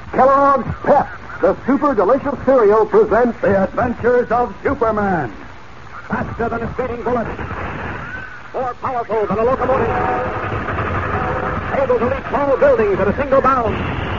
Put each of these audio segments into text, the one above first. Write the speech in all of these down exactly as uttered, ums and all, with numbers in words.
Kellogg's Pep, the super delicious cereal, presents The Adventures of Superman. Faster than a speeding bullet. More powerful than a locomotive. Able to leap tall buildings at a single bound.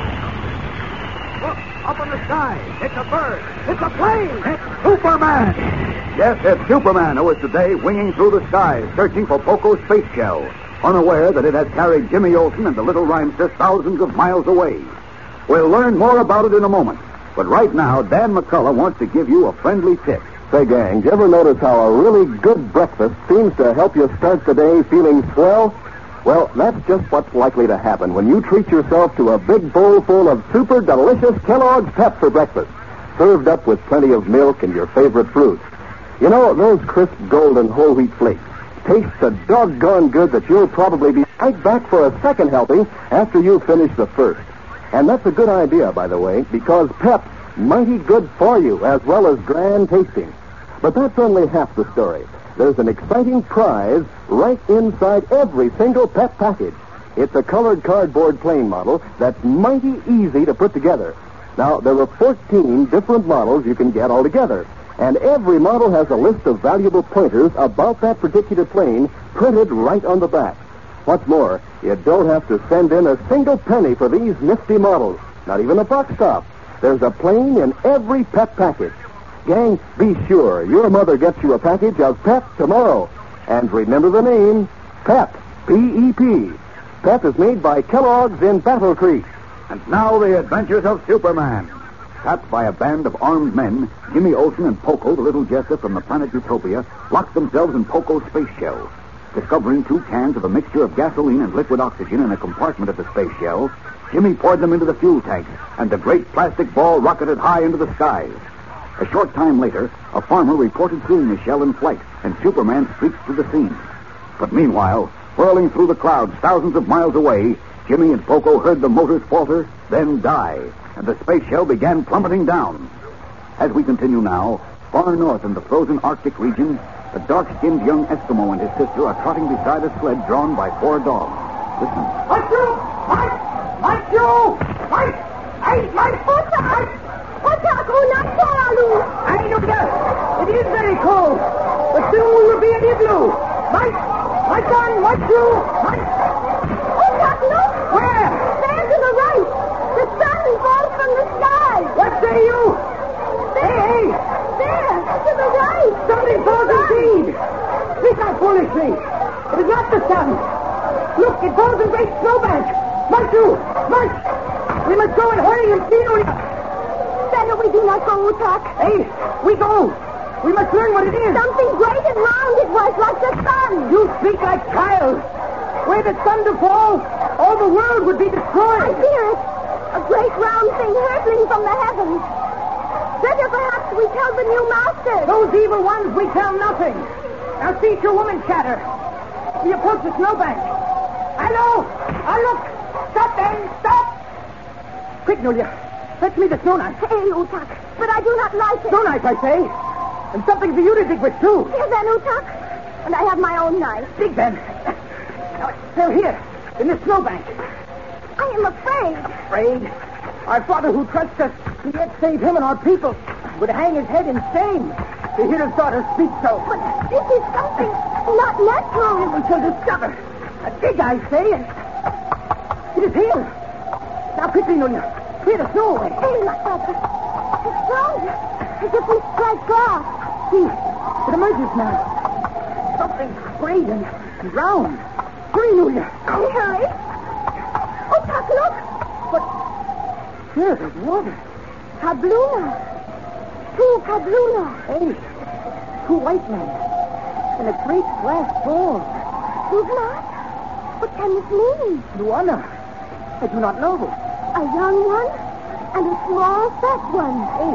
Look, up in the sky. It's a bird. It's a plane. It's Superman. Yes, it's Superman who is today winging through the skies, searching for Poco's space shell, unaware that it has carried Jimmy Olsen and the Little Rhymester thousands of miles away. We'll learn more about it in a moment. But right now, Dan McCullough wants to give you a friendly tip. Say, gang, do you ever notice how a really good breakfast seems to help you start the day feeling swell? Well, that's just what's likely to happen when you treat yourself to a big bowl full of super delicious Kellogg's Pep for breakfast, served up with plenty of milk and your favorite fruits. You know, those crisp golden whole wheat flakes taste so doggone good that you'll probably be right back for a second helping after you finish the first. And that's a good idea, by the way, because Pep's mighty good for you as well as grand tasting. But that's only half the story. There's an exciting prize right inside every single Pep package. It's a colored cardboard plane model that's mighty easy to put together. Now, there are fourteen different models you can get altogether, and every model has a list of valuable pointers about that particular plane printed right on the back. What's more, you don't have to send in a single penny for these nifty models, not even a box top. There's a plane in every Pep package. Gang, be sure your mother gets you a package of Pep tomorrow. And remember the name, Pep, P E P. Pep is made by Kellogg's in Battle Creek. And now the adventures of Superman. Tapped by a band of armed men, Jimmy Olsen and Poco, the little jester from the planet Utopia, locked themselves in Poco's space shell. Discovering two cans of a mixture of gasoline and liquid oxygen in a compartment of the space shell, Jimmy poured them into the fuel tank, and the great plastic ball rocketed high into the skies. A short time later, a farmer reported seeing the shell in flight, and Superman streaked to the scene. But meanwhile, whirling through the clouds thousands of miles away, Jimmy and Poco heard the motors falter, then die, and the space shell began plummeting down. As we continue now, far north in the frozen Arctic region, the dark-skinned young Eskimo and his sister are trotting beside a sled drawn by four dogs. Listen. Mike, you! Mike! Mike, you! Mike! Hey, Mike! What's up? What's up? Oh, not Charlie! I know that. It is very cold. But soon we will be in igloo. Mike! My son! Mike, you! Mike! Oh, Doc, look! Where? There to the right. The sun falls from the sky. What say you? Hey, hey! There, to the right. Something falls indeed. Speak out foolishly. It is not the sun. Look, it falls in great snowbank. Mike, you! Mike! We must go and hurry and see you. Better we do not go, Doc. Hey, we go. We must learn what it is. Something great and round it was, like the sun. You speak like child. Were the sun to fall, all the world would be destroyed. I fear it. A great round thing hurtling from the heavens. Better perhaps we tell the new master. Those evil ones, we tell nothing. Now cease your woman chatter. We approach the snowbank. Hello! Ah, look! Stop then! Stop! Quick, Nulia. Fetch me the snow knife. Hey, Utak, but I do not like it. Snow knife, I say. And something for you to dig with, too. Here then, Utak. And I have my own knife. Dig then. Now, they're here, in the snowbank. I am afraid. Afraid? Our father who trusts us to yet save him and our people would hang his head in shame to hear his daughter speak so. But this is something not natural. We shall discover. A dig, I say, and it is here. Now, quickly, Nunya. Clear the snow away. Hey, look, Doctor. It's strong. As if we strike glass. See, it emerges now. Something great and, and round. Hurry, Nunya. Hey, hurry. Oh, Doc, look. But here, there's water. Kabluna. Two Kabluna. Hey, two white men. And a great glass ball. Sugma? What can this mean? Luana. I do not know. A young one and a small, fat one. Hey.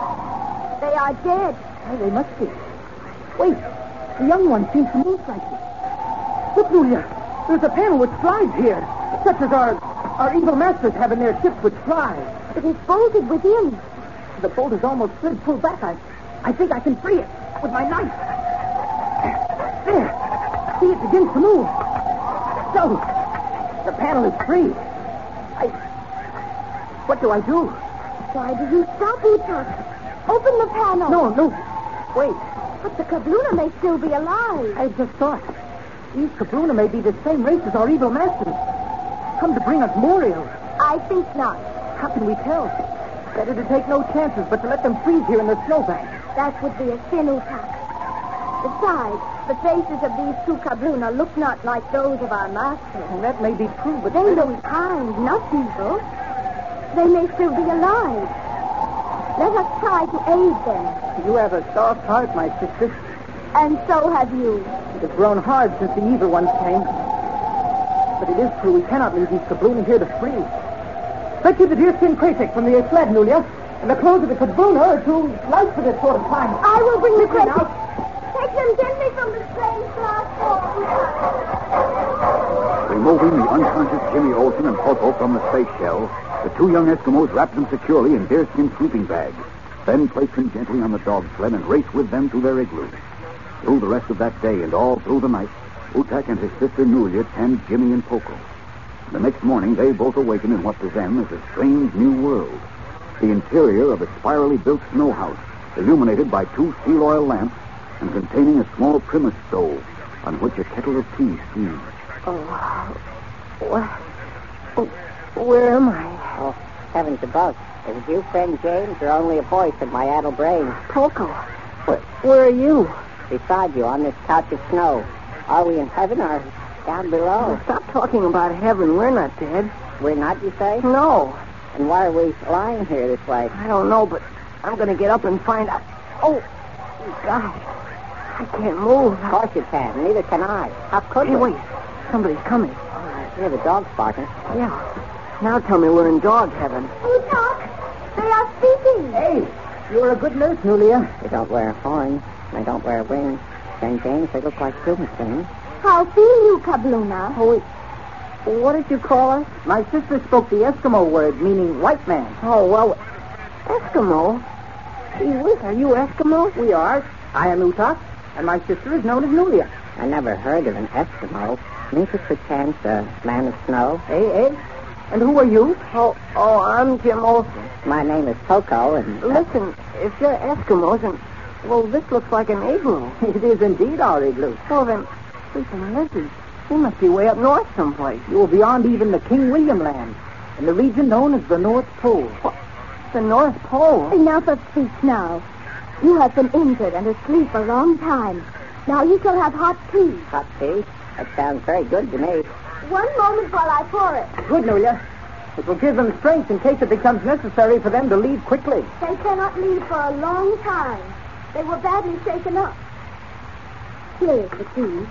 They are dead. Oh, they must be. Wait. The young one seems to move slightly. Look, Julia. There's a panel which slides here, such as our our evil masters have in their ships which fly. It is bolted within. The bolt is almost slid pulled back. I, I think I can free it with my knife. There. See, it begins to move. So, the panel is free. I... What do I do? Why do you stop, Utak? Open the panel. No, no. Wait. But the Kabluna may still be alive. I just thought. These Kabluna may be the same race as our evil masters. Come to bring us Muriel. I think not. How can we tell? Better to take no chances, but to let them freeze here in the snowbank. That would be a sin, Utak. Besides, the faces of these two Kabluna look not like those of our masters. And that may be true, but... They look kind, not evil. They may still be alive. Let us try to aid them. You have a soft heart, my sister. And so have you. It has grown hard since the evil ones came. But it is true, we cannot leave these Kabluna here to freeze. Fetch you the deerskin krasik from the sled, Nulia, and the clothes of the Kabluna are too light for this sort of time. I will bring the krasik. Take them gently from the strange platform. Removing the unconscious Jimmy Olsen and Poco from the space shell, the two young Eskimos wrapped them securely in deerskin sleeping bags, then placed them gently on the dog sled and raced with them to their igloo. Through the rest of that day and all through the night, Utak and his sister Nulia tend Jimmy and Poco. The next morning, they both awakened in what to them is a strange new world. The interior of a spirally built snow house, illuminated by two seal oil lamps and containing a small Primus stove on which a kettle of tea steams. Oh, where, oh, where am I? Oh, heavens above. Is it you, friend James, or only a voice in my addle brain? Poco, where, where are you? Beside you on this couch of snow. Are we in heaven or down below? Oh, stop talking about heaven. We're not dead. We're not, you say? No. And why are we lying here this way? I don't know, but I'm going to get up and find out. Oh, gosh. I can't move. Of course you can. Neither can I. How could Hey, we? wait. Somebody's coming. All right. Hear the dog's barking. Yeah. Now tell me we're in dog heaven. Utak, they are speaking. Hey, you're a good nurse, Nulia. They don't wear horns. They don't wear wings. Friend James, they look like human things. How feel you, Kabluna? Oh, wait. What did you call us? My sister spoke the Eskimo word, meaning white man. Oh, well, Eskimo? Gee whiz, are you Eskimo? We are. I am Utak, and my sister is known as Nulia. I never heard of an Eskimo. Means it perchance a man of snow. Hey, hey. And who are you? Oh, oh, I'm Jim Olsen. My name is Poco, and... Listen, if you're Eskimos, and... Well, this looks like an igloo. It is indeed our igloo. So then, sleeping lizards. We must be way up north someplace. You are beyond even the King William land, in the region known as the North Pole. What? The North Pole? Enough of speech now. You have been injured and asleep a long time. Now you shall have hot tea. Hot tea? That sounds very good to me. One moment while I pour it. Good, Nulia. It will give them strength in case it becomes necessary for them to leave quickly. They cannot leave for a long time. They were badly shaken up. Here is the tea.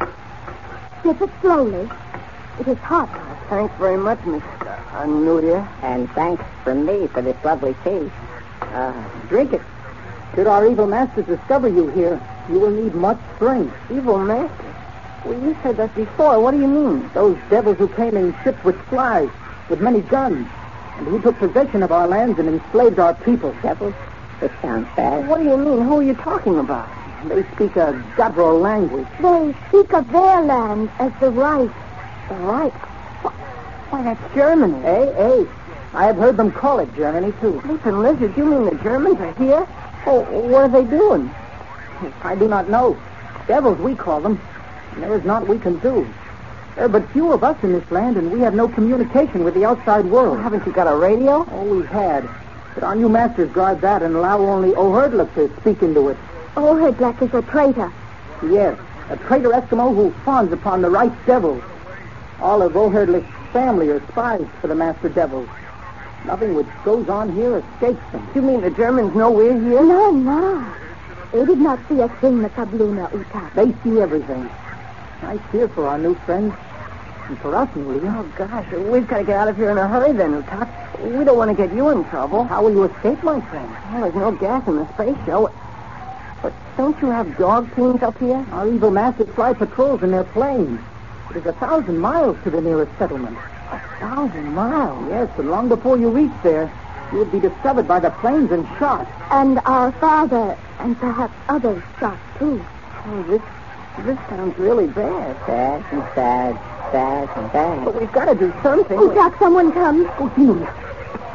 Sip it slowly. It is hot. Thanks very much, Miss uh, Nulia. And thanks from me for this lovely tea. Uh, drink it. Should our evil masters discover you here, you will need much strength. Evil masters? Well, you said that before. What do you mean? Those devils who came in ships with flies, with many guns, and who took possession of our lands and enslaved our people. Devils? This sounds bad. What do you mean? Who are you talking about? They speak a Gabbro language. They speak of their land as the Reich. The Reich? Why, that's Germany. Hey, hey. I have heard them call it Germany, too. Sleeping lizards, you mean the Germans are here? Oh, what are they doing? I do not know. Devils, we call them. And there is naught we can do. There are but few of us in this land, and we have no communication with the outside world. Well, haven't you got a radio? Oh, we had. But our new masters guard that and allow only O'Herdlick to speak into it. O'Herdlick is a traitor. Yes, a traitor Eskimo who fawns upon the right devils. All of O'Herdlick's family are spies for the master devils. Nothing which goes on here escapes them. You mean the Germans know we're here? No, no. They did not see us bring the Kabluna, Utak. They see everything. I fear for our new friends. And for us, Nulia. Oh, gosh. We've got to get out of here in a hurry then, Utak. We don't want to get you in trouble. How will you escape, my friend? Well, there's no gas in the space shell. But don't you have dog teams up here? Our evil masters fly patrols in their planes. It is a thousand miles to the nearest settlement. A thousand miles? Yes, and long before you reach there, you would be discovered by the planes and shot. And our father, and perhaps others shot, too. Oh, this, this sounds really bad. Bad and sad, sad and bad. But we've got to do something. Utak, someone comes. Oh, Nulia.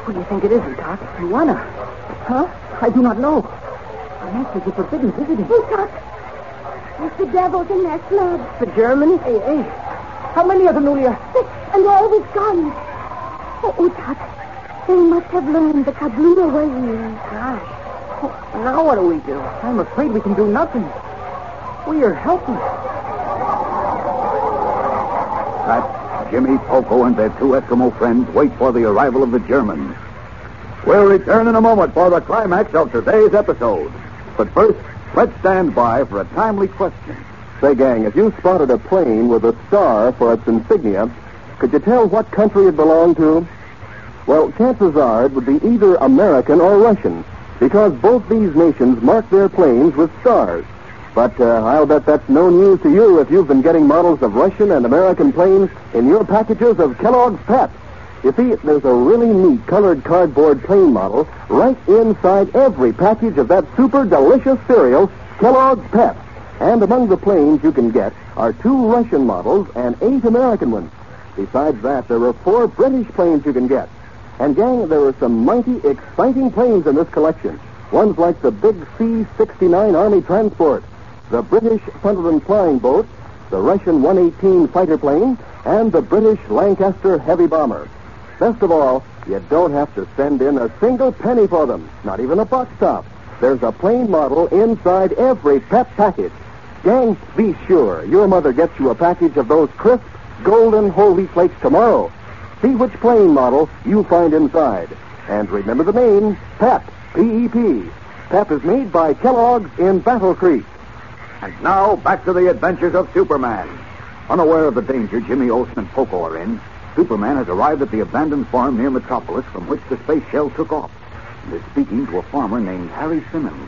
What do you think it is, Doc? Luana. Huh? I do not know. The masters are forbidden visiting. Utak, there's the devils in their sled. The Germans? Hey, hey. How many of them, Julia? Six, and all with guns. Oh, Utak, they must have learned the Kabluna way. Gosh. Oh, now what do we do? I'm afraid we can do nothing. We are helpless. Pat, Jimmy, Poco, and their two Eskimo friends wait for the arrival of the Germans. We'll return in a moment for the climax of today's episode. But first, let's stand by for a timely question. Say, gang, if you spotted a plane with a star for its insignia, could you tell what country it belonged to? Well, chances are it would be either American or Russian, because both these nations mark their planes with stars. But uh, I'll bet that's no news to you if you've been getting models of Russian and American planes in your packages of Kellogg's Pep. You see, there's a really neat colored cardboard plane model right inside every package of that super delicious cereal, Kellogg's Pep. And among the planes you can get are two Russian models and eight American ones. Besides that, there are four British planes you can get. And, gang, there are some mighty exciting planes in this collection. Ones like the big C sixty-nine Army transport, the British Sunderland flying boat, the Russian one eighteen fighter plane, and the British Lancaster heavy bomber. Best of all, you don't have to send in a single penny for them, not even a box top. There's a plane model inside every Pep package. Gang, be sure your mother gets you a package of those crisp, golden whole wheat flakes tomorrow. See which plane model you find inside. And remember the name, Pep, P E P. Pep is made by Kellogg's in Battle Creek. And now, back to the adventures of Superman. Unaware of the danger Jimmy Olsen and Poco are in, Superman has arrived at the abandoned farm near Metropolis from which the space shell took off, and is speaking to a farmer named Harry Simmons.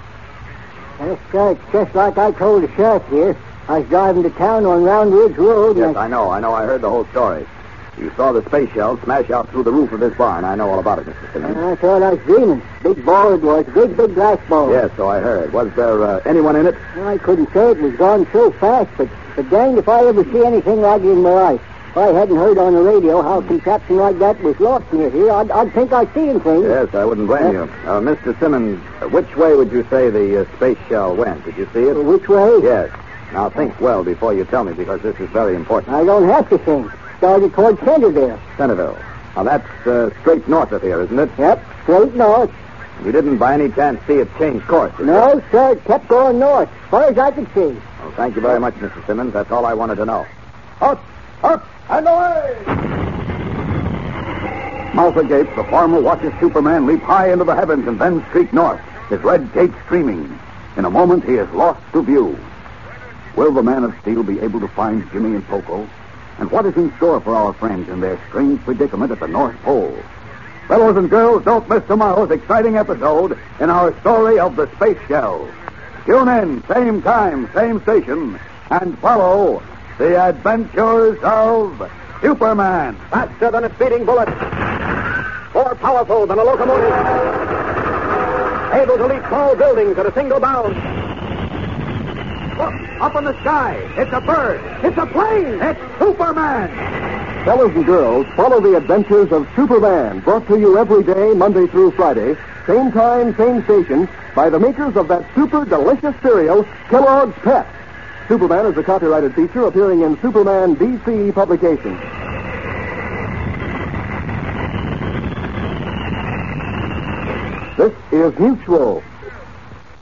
Yes, sir, it's just like I told the sheriff here. I was driving to town on Round Ridge Road. Yes, and I... I know. I know. I heard the whole story. You saw the space shell smash out through the roof of this barn. I know all about it, Mister Simmons. I thought I was dreaming. Big ball it was. Big, big glass ball. Yes, so I heard. Was there uh, anyone in it? Well, I couldn't say it was gone so fast, but, but dang if I ever see anything like it in my life. If I hadn't heard on the radio how a contraption like that was lost near here, I'd, I'd think I'd seen things. Yes, I wouldn't blame you. Uh, Mister Simmons, uh, which way would you say the uh, space shell went? Did you see it? Which way? Yes. Now think well before you tell me, because this is very important. I don't have to think. Started toward Centerville. Centerville. Now that's uh, straight north of here, isn't it? Yep, straight north. You didn't by any chance see it change course, did No, you? sir, it kept going north, as far as I could see. Well, thank you very much, Mister Simmons. That's all I wanted to know. Up, up, and away! Mouth agape, the farmer watches Superman leap high into the heavens and then streak north, his red cape streaming. In a moment, he is lost to view. Will the Man of Steel be able to find Jimmy and Poco? And what is in store for our friends in their strange predicament at the North Pole? Fellows and girls, don't miss tomorrow's exciting episode in our story of the space shell. Tune in, same time, same station, and follow the adventures of Superman. Faster than a speeding bullet. More powerful than a locomotive. Able to leap tall buildings at a single bound. Look, up in the sky. It's a bird. It's a plane. It's Superman. Fellows and girls, follow the adventures of Superman, brought to you every day, Monday through Friday, same time, same station, by the makers of that super delicious cereal, Kellogg's Pep. Superman is a copyrighted feature appearing in Superman D C publications. This is Mutual,